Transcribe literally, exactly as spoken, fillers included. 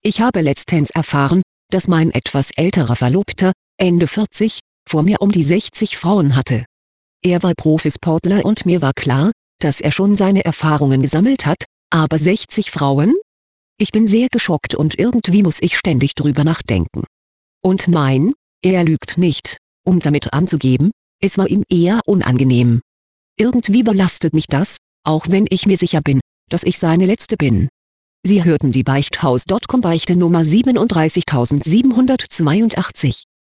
Ich habe letztens erfahren, dass mein etwas älterer Verlobter, Ende vierzig, vor mir um die sechzig Frauen hatte. Er war Profisportler und mir war klar, dass er schon seine Erfahrungen gesammelt hat, aber sechzig Frauen? Ich bin sehr geschockt und irgendwie muss ich ständig drüber nachdenken. Und nein, er lügt nicht, um damit anzugeben, es war ihm eher unangenehm. Irgendwie belastet mich das, auch wenn ich mir sicher bin, dass ich seine Letzte bin. Sie hörten die Beichthaus Punkt com Beichte Nummer siebenunddreißigtausendsiebenhundertzweiundachtzig.